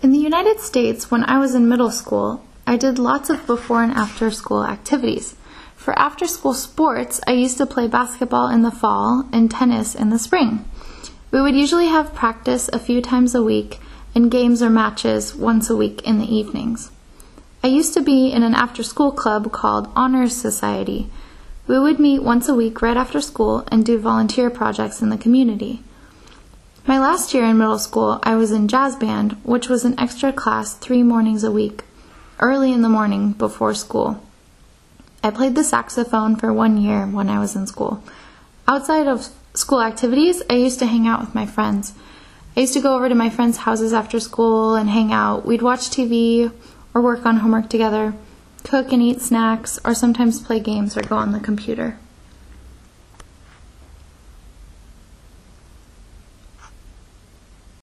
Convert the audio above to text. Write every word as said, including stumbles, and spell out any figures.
In the United States, when I was in middle school, I did lots of before and after school activities. For after school sports, I used to play basketball in the fall and tennis in the spring. We would usually have practice a few times a week and games or matches once a week in the evenings. I used to be in an after school club called Honors Society. We would meet once a week right after school and do volunteer projects in the community. My last year in middle school, I was in jazz band, which was an extra class three mornings a week, early in the morning before school. I played the saxophone for one year when I was in school. Outside of school activities, I used to hang out with my friends. I used to go over to my friends' houses after school and hang out. We'd watch T V or work on homework together, cook and eat snacks, or sometimes play games or go on the computer.